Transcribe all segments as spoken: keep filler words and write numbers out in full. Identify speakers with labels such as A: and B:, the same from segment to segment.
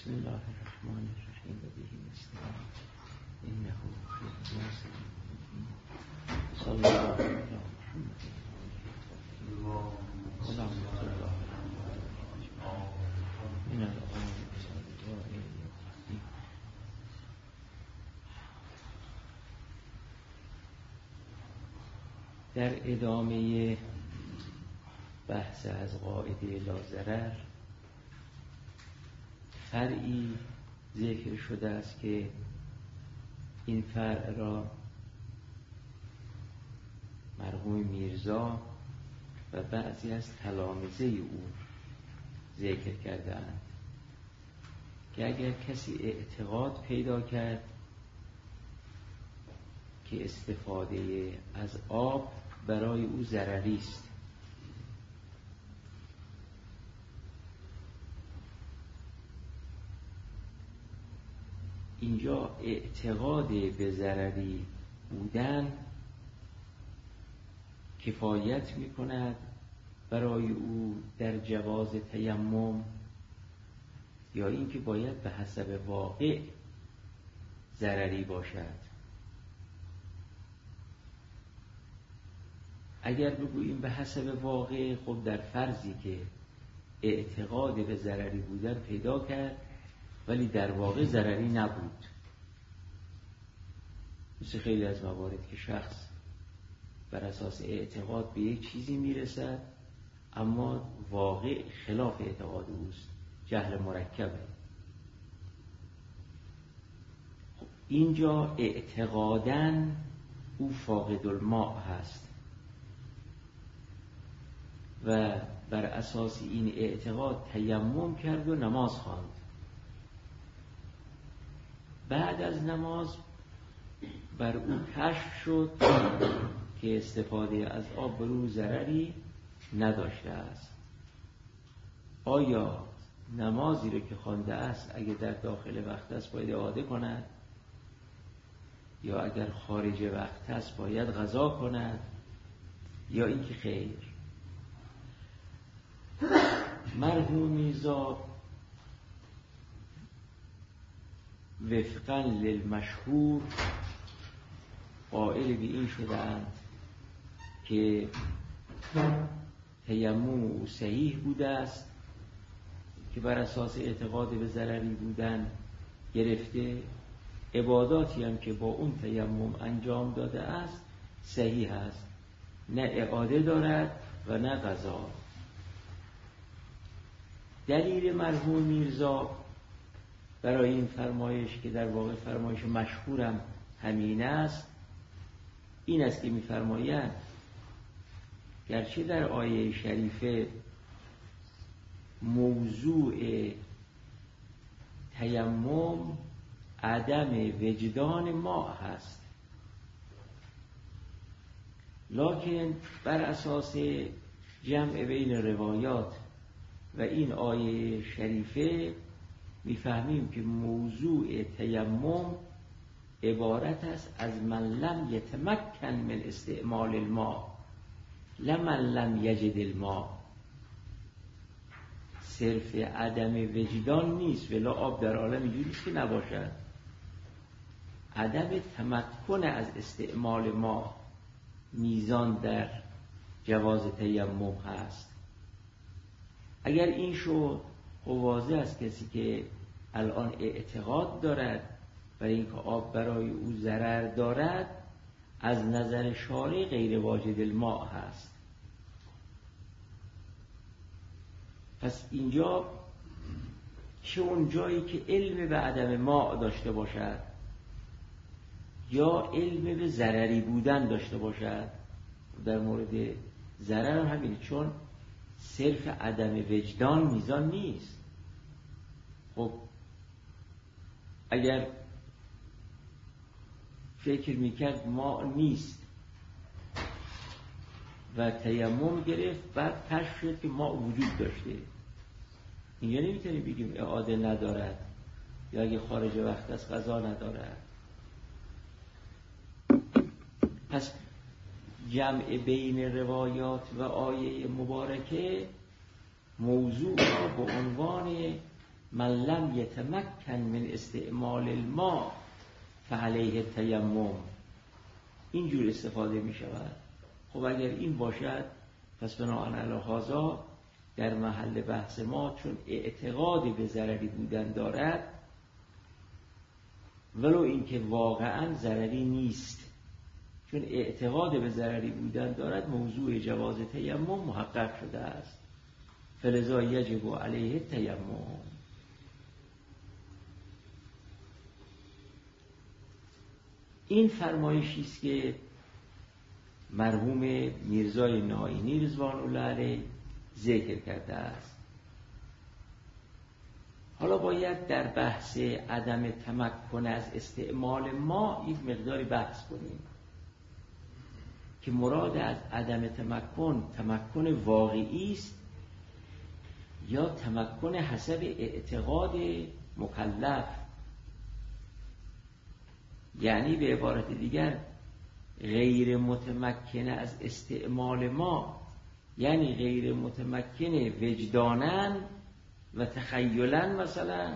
A: بسم الله الرحمن الرحیم و به نستعین انه فی الناس صلی الله علی محمد اللهم صل الله من الآن در ادامه بحث از قاعده لاضرر فرعی ذکر شده است که این فرع را مرحوم میرزا و بعضی از تلامذه او ذکر کرده‌اند که اگر کسی اعتقاد پیدا کرد که استفاده از آب برای او ضرری است، اینجا اعتقاد به ضرری بودن کفایت می کند برای او در جواز تیمم، یا اینکه باید به حسب واقع ضرری باشد؟ اگر بگوییم به حسب واقع، خب در فرضی که اعتقاد به ضرری بودن پیدا کرد ولی در واقع ضرری نبود، مثل خیلی از موارد که شخص بر اساس اعتقاد به یک چیزی میرسد اما واقع خلاف اعتقاد اوست، جهل مرکبه. خب اینجا اعتقاداً او فاقد الماء هست و بر اساس این اعتقاد تیمم کرد و نماز خواند. بعد از نماز بر او کشف شد که استفاده از آب بر او ضرری نداشته است. آیا نمازی رو که خوانده است اگر در داخل وقت است باید اعاده کند، یا اگر خارج وقت است باید قضا کند، یا اینکه خیر؟ مرحوم میرزا وفقاً للمشهور قائل به این شدند که تیمم او صحیح بوده است، که بر اساس اعتقاد به ضرری بودن گرفته، عباداتی هم که با اون تیمم انجام داده است صحیح است، نه اعاده دارد و نه قضا. دلیل مرحوم میرزا برای این فرمایش که در واقع فرمایش مشهورم همین است، این است که می‌فرمایند گرچه در آیه شریفه موضوع تیمم عدم وجدان ماء هست، لکن بر اساس جمع بین روایات و این آیه شریفه میفهمیم که موضوع تیمم عبارت است از من لم یتمکن من استعمال الماء لمن لم یجد الماء. صرف عدم وجدان نیست، ولی آب در عالم اینجوری است که نباشد. عدم تمکن از استعمال ما میزان در جواز تیمم هست. اگر این شد، واضح است کسی که الان اعتقاد دارد برای اینکه آب برای او ضرر دارد، از نظر شارع غیر واجد الماء هست. پس اینجا چه اون جایی که علم به عدم ماء داشته باشد یا علم به ضرری بودن داشته باشد، در مورد ضرر هم همینه، چون صرف عدم وجدان میزان نیست. خب اگر فکر میکرد ماء نیست و تیمم گرفت، بعد کشف شد که ماء وجود داشته، اینجا نمیتونیم بگیم اعاده ندارد، یا اگه خارج وقت است قضا ندارد. پس جمع بین روایات و آیه مبارکه موضوع را به عنوان من لم یتمکن من استعمال الماء فعلیه التیمم. اینجور استفاده می شود. خب اگر این باشد پس بناهن علی هذا در محل بحث ما چون اعتقاد به ضرری بودن دارد ولو اینکه واقعا ضرری نیست، چون اعتقاد به ضرری بودن دارد موضوع جواز تیمم محقق شده است. فلذا یجب علیه التیمم. این فرمایشی است که مرحوم میرزای نائینی رضوان الله علیه ذکر کرده است. حالا باید در بحث عدم تمکن از استعمال ما یک مقداری بحث کنیم که مراد از عدم تمکن تمکن واقعی است یا تمکن حسب اعتقاد مکلف. یعنی به عبارت دیگر غیر متمکن از استعمال ما یعنی غیر متمکن وجداناً و تخیلاً مثلا،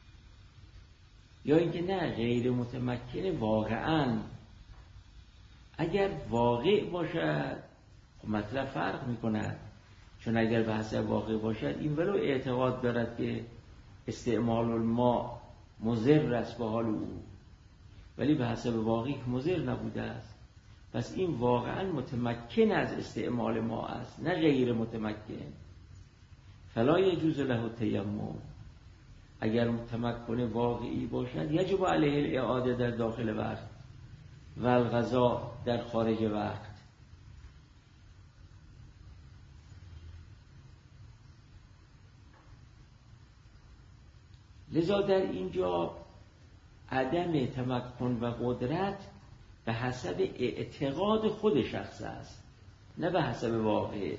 A: یا اینکه نه غیر متمکن واقعاً. اگر واقع باشد خب مطلب فرق میکند، چون اگر به حسب واقع باشد این ولو اعتقاد دارد که استعمال الماء مضر است به حال او، ولی به حسب واقعی مضر نبوده است، پس این واقعا متمکن از استعمال ما است نه غیر متمکن. فلا یجوز له التیمم. اگر تمکن واقعی باشد یجب علیه الاعاده در داخل وقت و القضاء در خارج وقت. لذا در اینجا عدم تمکن و قدرت به حسب اعتقاد خود شخص است نه به حسب واقع.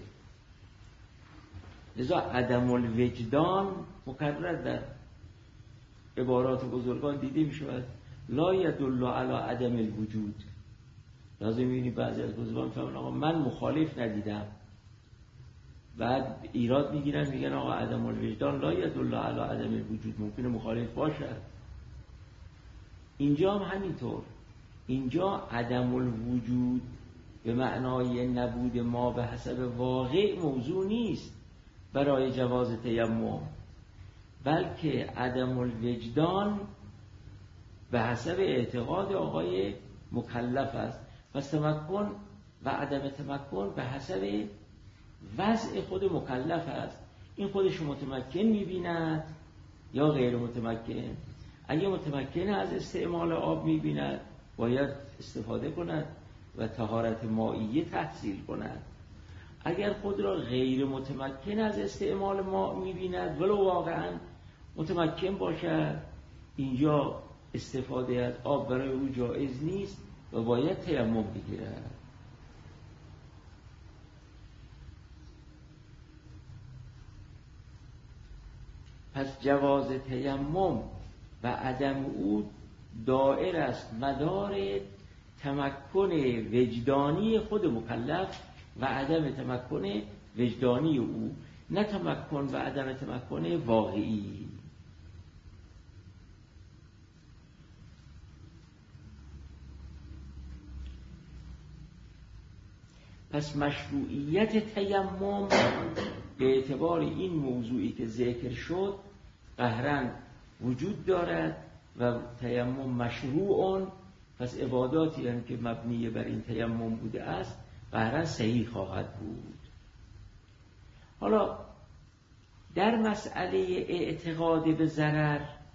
A: لذا عدم الوجدان مکرر در عبارات بزرگان دیده می شود لا یدل علی عدم الوجود. لازم می‌بینی بعضی از بزرگان می‌فهمن آقا من مخالف ندیدم، بعد ایراد میگیرن میگن آقا عدم الوجدان لا یدل علی عدم الوجود، ممکنه مخالف باشد. اینجا هم همینطور، اینجا عدم الوجود به معنای نبود ما به حسب واقع موضوع نیست برای جواز تیمم، بلکه عدم الوجدان به حسب اعتقاد آقای مکلف است. پس تمکن و عدم تمکن به حسب وضع خود مکلف است. این خودش متمکن می‌بیند یا غیر متمکن. اگه متمکن از استعمال آب می‌بیند باید استفاده کند و طهارت مائیه تحصیل کند. اگر خود را غیر متمکن از استعمال ماء می‌بیند ولو واقعاً متمکن باشد، اینجا استفاده از آب برای او جایز نیست و باید تیمم بگیرد. پس جواز تیمم و عدم او دائر است مدار تمکن وجدانی خود مکلف و عدم تمکن وجدانی او، نه تمکن و عدم تمکن واقعی. پس مشروعیت تیمم به اعتبار این موضوعی که ذکر شد قهراً وجود دارد و تیمم مشروعون، پس عباداتی هم که مبنی بر این تیمم بوده است قهراً صحیح خواهد بود. حالا در مسئله اعتقاد به ضرر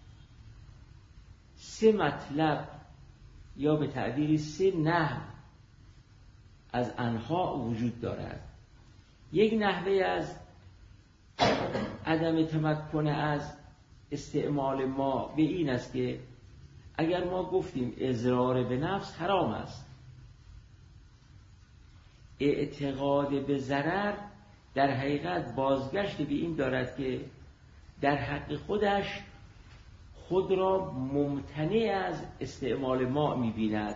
A: سه مطلب یا به تعبیری سه نحو از انها وجود دارد. یک نحوه از عدم تمکن از استعمال ما به این است که اگر ما گفتیم اضرار به نفس حرام است، اعتقاد به ضرر در حقیقت بازگشت به این دارد که در حق خودش خود را ممتنع از استعمال ما می‌بیند.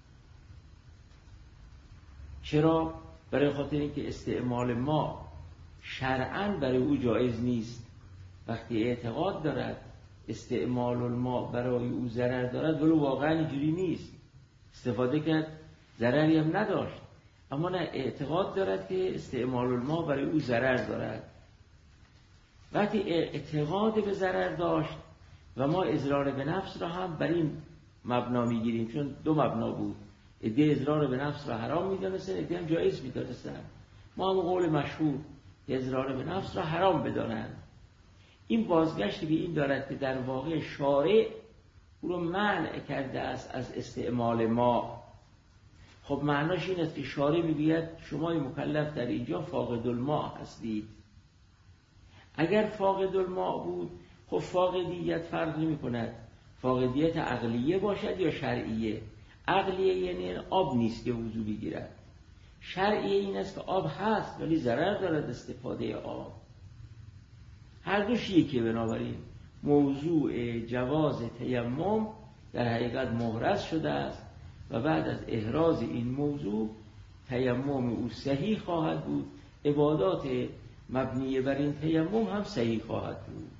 A: چرا؟ برای خاطر اینکه استعمال ما شرعاً برای او جایز نیست. وقتی اعتقاد دارد استعمال الماء برای او ضرر دارد، ولی واقعا اینجوری نیست، استفاده کرد ضرری هم نداشت، اما نه، اعتقاد دارد که استعمال الماء برای او ضرر دارد. وقتی اعتقاد به ضرر داشت و ما اضرار به نفس را هم بر این مبنا میگیریم، چون دو مبنا بود، عده اضرار به نفس را حرام میدانستن، عده هم جایز میدانستن. ما هم قول مشهور اضرار به نفس را حرام بدانند. این بازگشتی به این دارد که در واقع شارع او را منع کرده است از استعمال ما. خب معناش این است که شارع میگوید شما مکلف در اینجا فاقد الماء هستید. اگر فاقد الماء بود، خب فاقدیت فرق نمی کند، فاقدیت عقلیه باشد یا شرعیه. عقلیه یعنی آب نیست که وضو بگیرد، شرعیه این است که آب هست ولی ضرر دارد استفاده آب. هر دوش یکی. بنابراین موضوع جواز تیمم در حقیقت محرز شده است و بعد از احراز این موضوع تیمم او صحیح خواهد بود، عبادات مبنی بر این تیمم هم صحیح خواهد بود.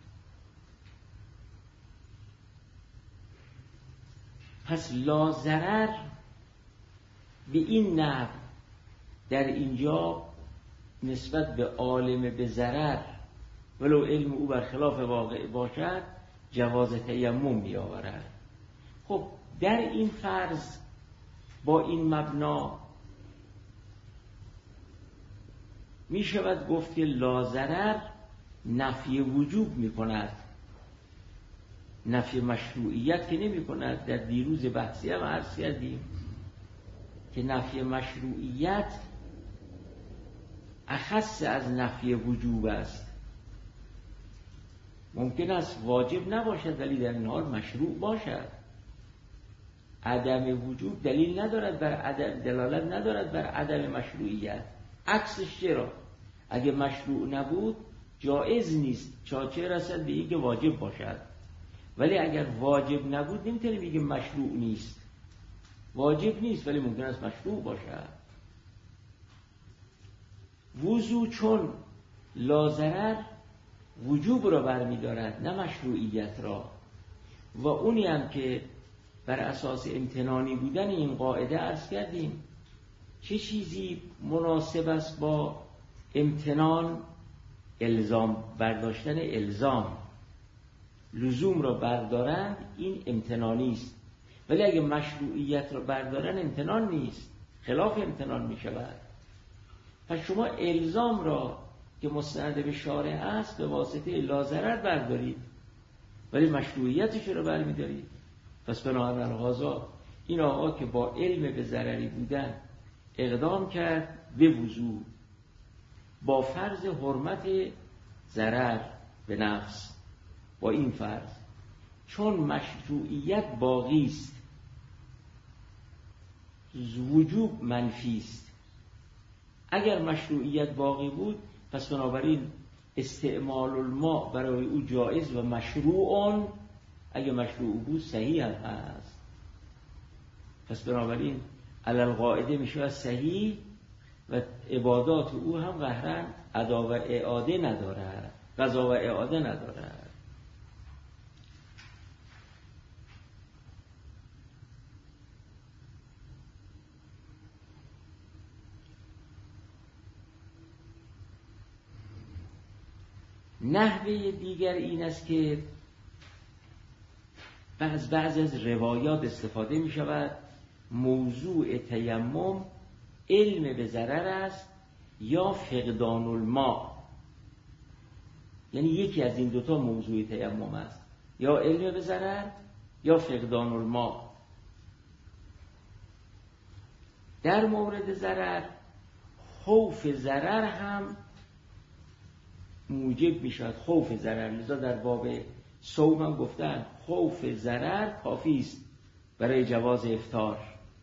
A: پس لا ضرر به این نحو در اینجا نسبت به عالم به ضرر ولو علم او برخلاف واقع باشد جواز تیمم می آورد. خب در این فرض با این مبنا می شود گفت که لا ضرر نفی وجوب می کند، نفی مشروعیت که نمی کند. در دیروز بحثی هم عرض کردیم که نفی مشروعیت اخص از نفی وجوب است. ممکن است واجب نباشد ولی در این حال مشروع باشد. عدم وجوب دلیل ندارد بر عدم، دلالت ندارد بر عدم مشروعیت. عکسش چرا؟ اگه مشروع نبود جایز نیست، چاچه رسد به اینکه واجب باشد. ولی اگر واجب نبود نمیتونه بگه مشروع نیست. واجب نیست ولی ممکن است مشروع باشد. وضو چون لا ضرر وجوب را برمی‌دارد نه مشروعیت را، و اونی هم که بر اساس امتنانی بودن این قاعده عرض کردیم چه چیزی مناسب است با امتنان؟ الزام، برداشتن الزام. لزوم را بردارن این امتنانی است، ولی اگه مشروعیت را بردارن امتنان نیست، خلاف امتنان می شود. پس شما الزام را که مستند به شارع است به واسطه لا ضرر بردارید ولی مشروعیتش رو برمی دارید. پس بنابراین غازا این آقا که با علم به ضرری بودن اقدام کرد به وضو با فرض حرمت ضرر به نفس، با این فرض چون مشروعیت باقی است وجوب منفی است. اگر مشروعیت باقی بود پس بنابراین استعمال الماء برای او جایز و مشروعون، اگر مشروع بود صحیح هم هست. پس بنابراین علل قاعده میشه صحیح و عبادات او هم قهرن ادا و اعاده ندارد، قضا و اعاده ندارد. نحوه دیگر این است که بعض بعض از روایات استفاده می شود موضوع تیمم علم به ضرر است یا فقدان الماء، یعنی یکی از این دوتا موضوع تیمم است، یا علم به ضرر یا فقدان الماء. در مورد ضرر خوف ضرر هم موجب می شود، خوف ضرر. لذا در باب صوم هم گفتن خوف ضرر کافی است برای جواز افطار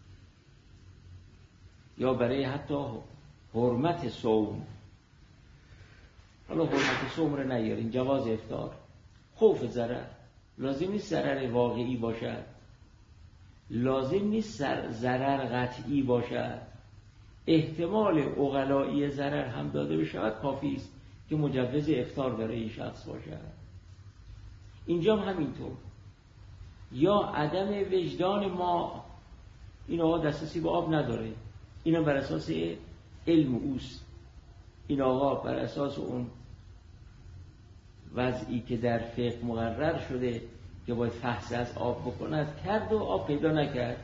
A: یا برای حتی حرمت صوم. حالا حرمت صوم رو نیارین، جواز افطار. خوف ضرر لازم نیست ضرر واقعی باشد، لازم نیست ضرر قطعی باشد، احتمال عقلایی ضرر هم داده بشود کافی است. که مجوز افطار برای این شخص باشد. اینجا هم همینطور، یا عدم وجدان ما این آقا دسترسی به آب نداره، اینا بر اساس علم اوست، این آقا بر اساس اون وضعی که در فقه مقرر شده که باید فحص از آب بکند کرد و آب پیدا نکرد.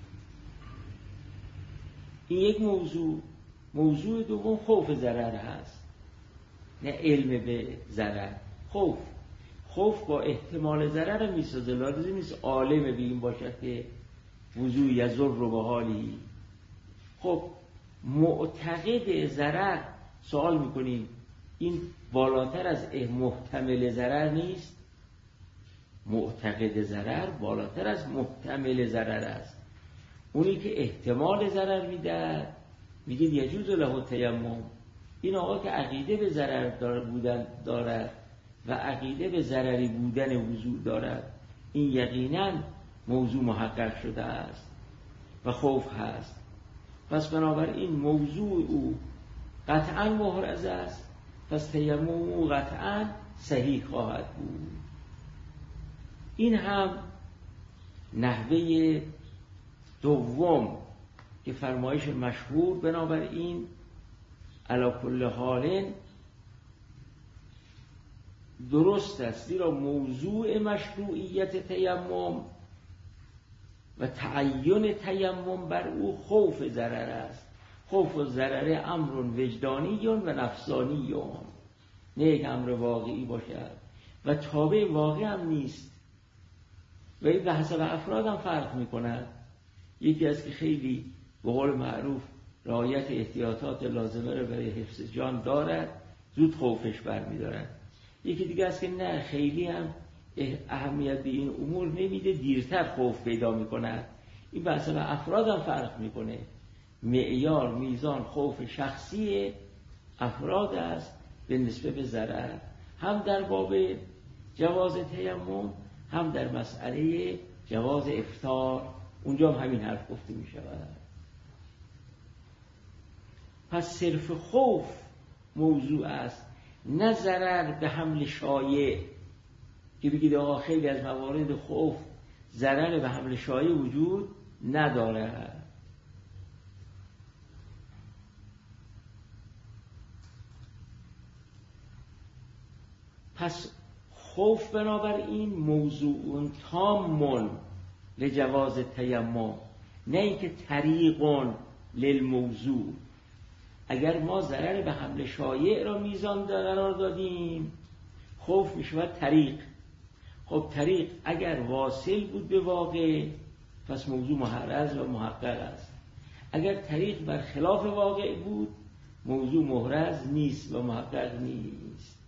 A: این یک موضوع. موضوع دوم خوف ضرر هست، نه علم به ضرر. خوف خوف با احتمال ضرر میسازه، لازم نیست عالم به این باشد که وضوع یضر رو به حالی. خب معتقد ضرر سوال میکنیم این بالاتر از محتمل ضرر نیست؟ معتقد ضرر بالاتر از محتمل ضرر است. اونی که احتمال ضرر میده میگه یجوز له تیمم. این آقا که عقیده به ضرر دار بودن دارد و عقیده به ضرری بودن وضوع دارد، این یقینا موضوع محقق شده است و خوف هست. پس بنابراین موضوع او قطعا محرز است، پس تیمم او قطعا صحیح خواهد بود. این هم نحوه دوم که فرمایش مشهور. بنابراین علی کل حال درست است، زیرا موضوع مشروعیت تیمم و تعین تیمم بر او خوف ضرر است. خوف و ضرر امر وجدانی و نفسانی، نه یک امر واقعی باشد و تابع واقع هم نیست و این به حسب افراد هم فرق می کند. یکی از که خیلی به قول معروف رعایت احتیاطات لازمه رو برای حفظ جان دارد، زود خوفش برمی دارد. یکی دیگه است که نه، خیلی هم اهمیت به این امور نمیده، دیرتر خوف پیدا می کند. این به حسب افراد هم فرق می کنه. معیار میزان خوف شخصی افراد است به نسبت به ضرر، هم در باب جواز تیمم هم در مسئله جواز افطار. اونجا هم همین حرف گفته می شود. پس صرف خوف موضوع است، نه ضرر به حمل شایع که بگید آقا خیلی از موارد خوف ضرر به حمل شایع وجود نداره. پس خوف بنابراین موضوع تام لجواز تیمم، نه اینکه طریق للموضوع. اگر ما ضرر به حمل شایع را میزان قرار دادیم، خوف میشود طریق. خب طریق اگر واصل بود به واقع، پس موضوع محرز و محقق است. اگر طریق بر خلاف واقع بود، موضوع محرز نیست و محقق نیست.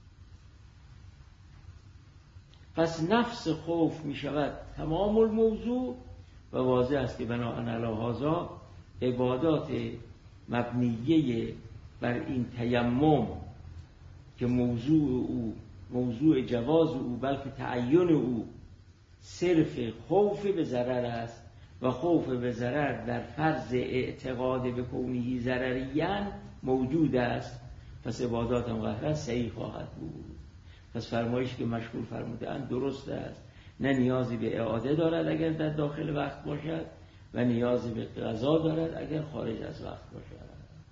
A: پس نفس خوف می شود تمام الموضوع و واضح است که بناهن علی هذا عبادات مبنیه بر این تیمم که موضوع او موضوع جواز او بلکه تعین او صرف خوف به ضرر است و خوف به ضرر در فرض اعتقاد به کونه ضرریان موجود است، پس عبادات مقرره صحیح خواهد بود. پس فرمایشی که مشهور فرمودند درست است، نه نیازی به اعاده دارد اگر در داخل وقت باشد و نیازی به قضا دارد اگر خارج از وقت باشد.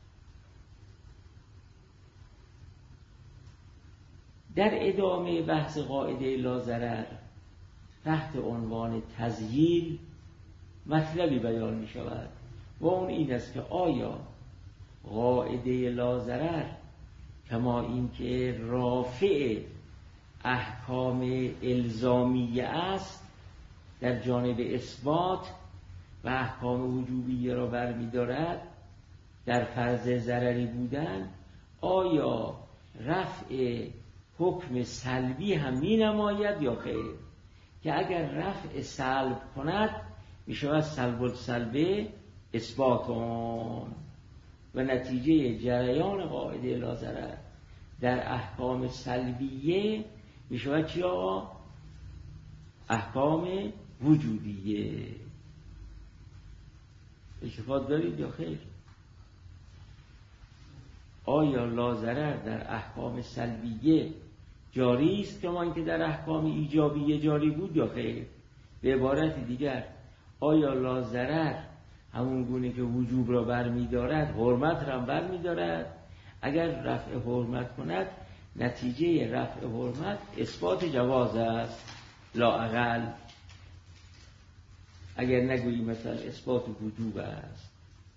A: در ادامه بحث قاعده لا ضرر تحت عنوان تزییل مطلبی بیان می شود و اون این است که آیا قاعده لا ضرر کما اینکه رافع احکام الزامیه است در جانب اثبات و احکام وجوبیه را برمی دارد در فرض ضرری بودن، آیا رفع حکم سلبی هم می نماید یا خیر؟ که اگر رفع سلب کند می شود سلب السلبه اثباتون و نتیجه جریان قاعده لا ضرر در احکام سلبیه می شود چی آقا؟ احکام وجودیه. التفات دارید یا خیر؟ آیا لاضرر در احکام سلبیه جاری است کما اینکه در احکام ایجابیه جاری بود یا خیر؟ به عبارت دیگر آیا لاضرر همون گونه که وجوب را برمی‌دارد حرمت را برمی‌دارد؟ اگر رفع حرمت کند نتیجه رفع حرمت اثبات جواز است لا اقل، اگر نگویی مثلا اثبات وجوب است.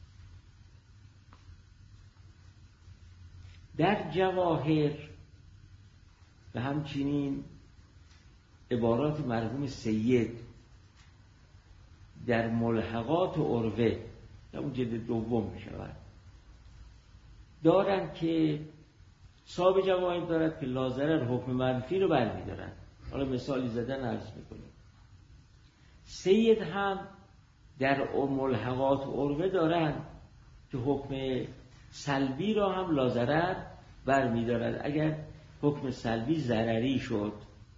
A: در جواهر و همچنین عبارات مرحوم سید در ملحقات و عروه در اون جلد دوم می شود دارن که صاحب جواهر دارد که لاضرر حکم منفی رو برمی دارد. حالا مثالی زدن عرض می کنیم. سید هم در ملحقات و عروه دارن که حکم سلبی را هم لاضرر برمی دارد اگر حکم سلبی ضرری شد.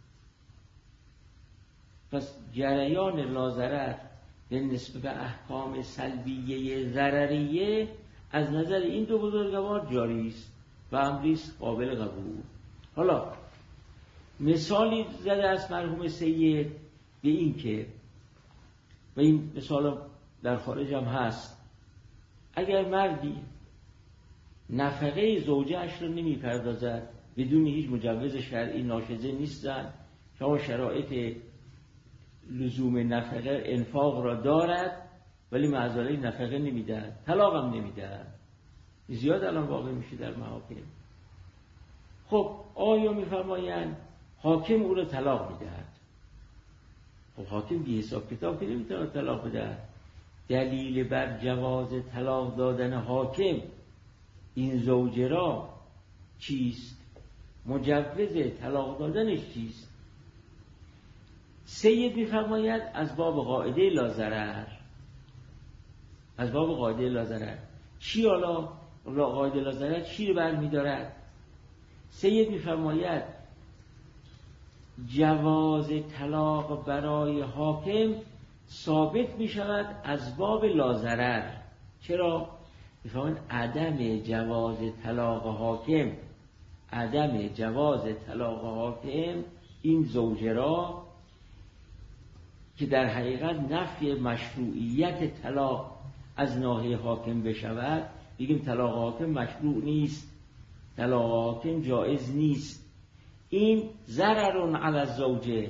A: پس جریان لاضرر به نسبت به احکام سلبیه ضرریه از نظر این دو بزرگوار جاری است و امری است قابل قبول. حالا مثالی زده از مرحوم سید به این که و این مثال در خارج هم هست، اگر مردی نفقه زوجه‌اش رو نمی پردازد بدون هیچ مجوز شرعی ناشزه نیستن، شما شرایط لزوم نفقه انفاق را دارد ولی معذاله نفقه نمیدهد، طلاق هم نمیدهد، زیاد الان واقع میشه در محاکم. خب آیا میفرمایند حاکم او را طلاق میدهد؟ خب حاکم بی حساب کتاب که نمیتونه طلاق بده. دلیل بر جواز طلاق دادن حاکم این زوجه را چیست؟ مجوز طلاق دادنش چیست؟ سید میفرماید از باب قاعده لاضرر. از باب قاعده لاضرر چی؟ حالا قاعده لاضرر چی رو برمی‌دارد؟ سید میفرماید جواز طلاق برای حاکم ثابت می شود از باب لاضرر. چرا؟ میفرماید عدم جواز طلاق حاکم عدم جواز طلاق حاکم این زوجه را که در حقیقت نفی مشروعیت طلاق از ناحیه حاکم بشود، بگیم طلاق حاکم مشروع نیست، طلاق حاکم جایز نیست، این ضرر علی الزوجه.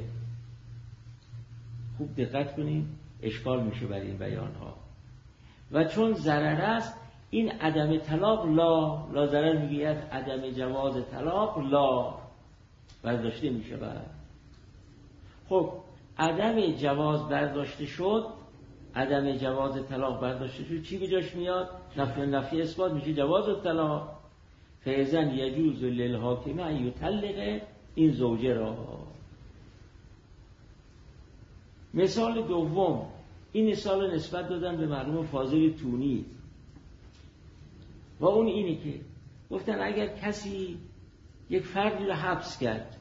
A: خوب دقت کنید، اشکال میشه برای این بیان ها. و چون ضرر است این عدم طلاق لا لا ضرر میگوید عدم جواز طلاق لا برداشته میشه. خب عدم جواز برداشته شد، عدم جواز طلاق برداشته شد، چی به جاش میاد؟ نفی نفی اثبات میشه جواز الطلاق. فاذن یجوز للحاکم ان یطلق این زوجه را. مثال دوم، این مثال نسبت دادن به مرحوم فاضل تونی و اون اینه که گفتن اگر کسی یک فردی رو حبس کرد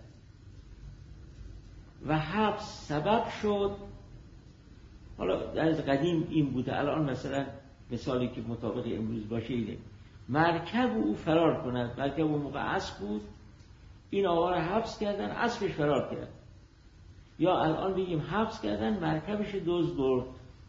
A: و حبس سبب شد، حالا در قدیم این بوده، الان مثلا مثالی که مطابق امروز باشه اینه، مرکب او فرار کند، مرکب اون موقع اسب بود، این آقا رو حبس کردن، اسبش فرار کرد، یا الان بگیم حبس کردن مرکبش دزد برد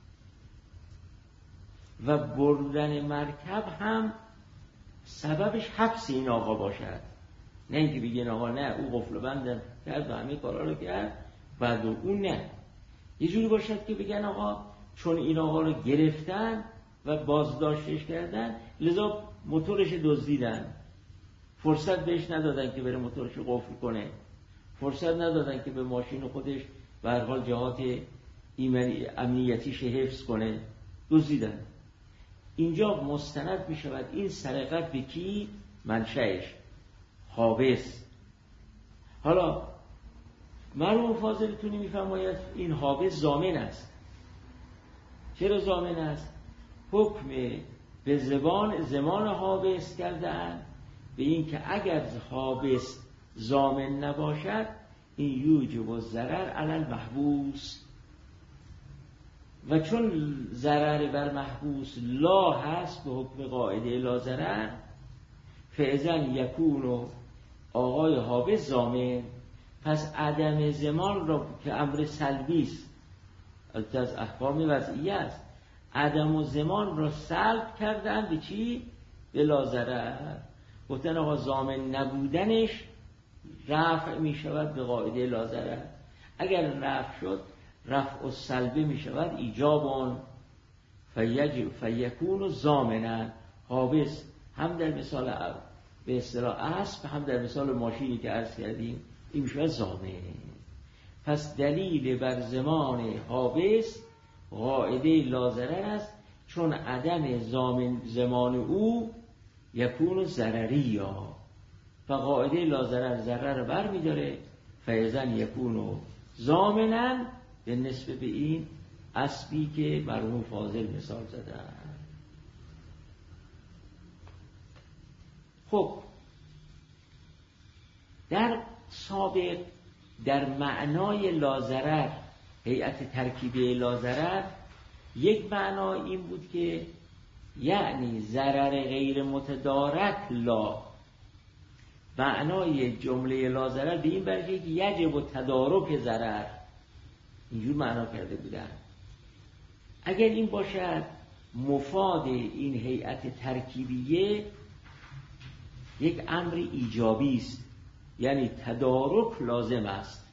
A: و بردن مرکب هم سببش حبس این آقا باشد، نه اینکه بگین آقا نه او قفل بندم کرد و همه کارا رو کرد بعد اون نه. یه جوری باشد که بگن آقا چون این آقا رو گرفتن و بازداشتش کردن لذا موتورش دزدیدن، فرصت بهش ندادن که بره موتورش قفل کنه، فرصت ندادن که به ماشین خودش به هر حال جهات امنیتیش حفظ کنه، دزدیدن. اینجا مستند می شود این سرقت به کی؟ منشأش حابس. حالا مرحوم فاضل تونی می فرماید این حابس ضامن است. چرا ضامن است؟ حکم به زبان زمان حابس کردن به این که اگر حابس ضامن نباشد این یوجب الضرر علی المحبوس، و چون ضرر بر محبوس لا هست به حکم قاعده لا ضرر، فاذن یکون آقای حابس ضامن، پس عدم زمان را که امر سلبی است از احکام وضعیه است، عدم و زمان را سلب کردن به چی؟ به لا ضرر. گفتن آقا ضامن نبودنش رفع می شود به قاعده لا ضرر، اگر رفع شد رفع و سلبه می شود ایجابان فیجب فیکون ضامنا. حابس هم در مثال به اصطلاح اسب، هم در مثال ماشینی که عرض کردیم این می شود ضامن. پس دلیل بر زمان حابس قاعده لا ضرر است، چون عدم زمان زمان او یکون ضرری یا فقاعده لا ضرر ضرر بر می داره، فاذن یکون ضامنا به نسبت به این اسبی که مرحوم فاضل مثال زدن. خب در سابق در معنای لا ضرر، هیئت ترکیبی لا ضرر، یک معنا این بود که یعنی ضرر غیر متدارک لا، معنای جمله لا ضرر به این برگه که یجب و تدارک ضرر، اینجور معنا کرده بودن. اگر این باشد مفاد این هیئت ترکیبیه یک امر ایجابی است، یعنی تدارک لازم است.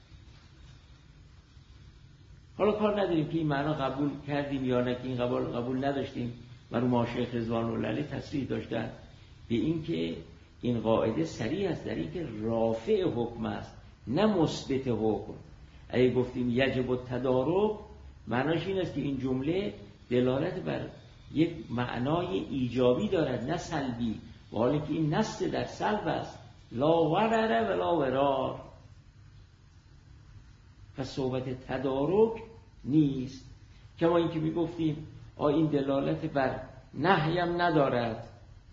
A: حالا کار نداریم که این معنا قبول کردیم یا نه، که این قبول قبول نداشتیم. مرحوم شیخ رضوان الله علیه تصریح داشتن به این که این قاعده صریح است در این که رافع حکم است نه مثبت حکم. اگه گفتیم یجب التدارک معناش این است که این جمله دلالت بر یک معنای ایجابی دارد نه سلبی، و حالی که این نص در سلب است، لا ورر ولا ورار، پس صحبت تدارک نیست. کما اینکه میگفتیم آ این دلالت بر نهیم ندارد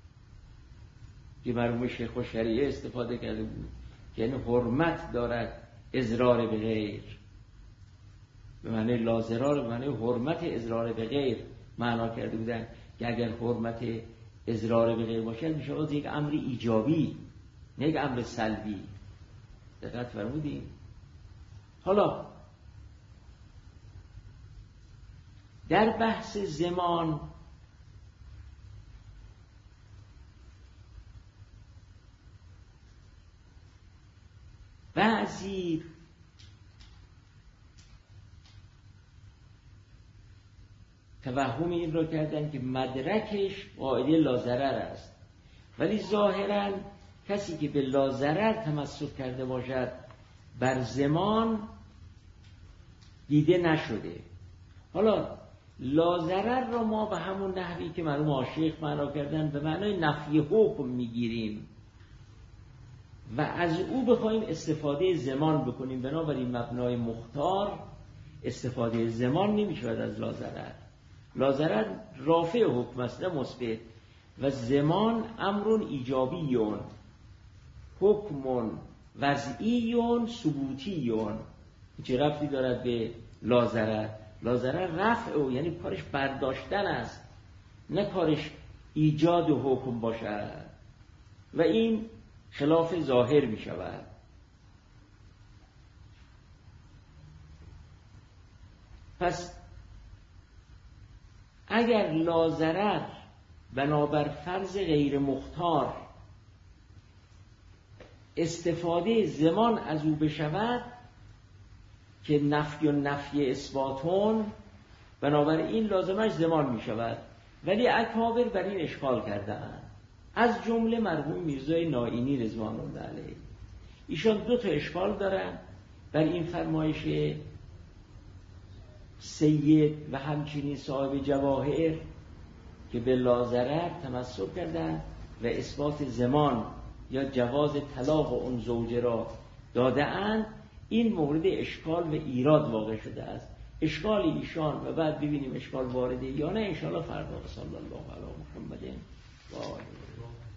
A: که مرحوم شیخ و شریعه استفاده کرده بود که یعنی حرمت دارد اضرار به غیر، به معنی لازرار، به معنی حرمت اضرار به غیر معنا کرده بودن که اگر حرمت اضرار به غیر باشد میشه از یک امر ایجابی نه یک امر سلبی. دقت فرمودین؟ حالا در بحث زمان بعضی توهم این را کردن که مدرکش قاعده لا ضرر است، ولی ظاهراً کسی که به لا ضرر تمسک کرده باشد بر زمان دیده نشده. حالا لا ضرر را ما به همون نحوی که مرحوم آشیخ معنا کردن به معنای نفی حکم میگیریم و از او بخوایم استفاده زمان بکنیم. بنابراین مبنای مختار استفاده زمان نمیشود از لا ضرر. لا ضرر رافع حکم است نه مثبت، و زمان امر ایجابیون، حکم وضعیون ثبوتیون. چه ربطی دارد به لا ضرر؟ لا ضرر رفع او، یعنی کارش برداشتن است نه کارش ایجاد حکم باشد، و این خلاف ظاهر می شود. پس اگر لا ضرر بنابر فرض غیر مختار استفاده زمان از او بشود که نفی و نفی اثباتون، بنابراین لازمش زمان می شود. ولی اکابر بر این اشکال کردن، از جمله مرحوم میرزای نائینی رضوان الله علیه. ایشان دو تا اشکال دارن بر این فرمایش سید و همچنین صاحب جواهر که به لا ضرر تمسک کردن و اثبات زمان یا جواز طلاق اون زوجه را داده اند. این مورد اشکال و ایراد واقع شده است. اشکال ایشان و بعد ببینیم اشکال وارده یا نه انشاءالله فردا. صلی الله علی محمد و آله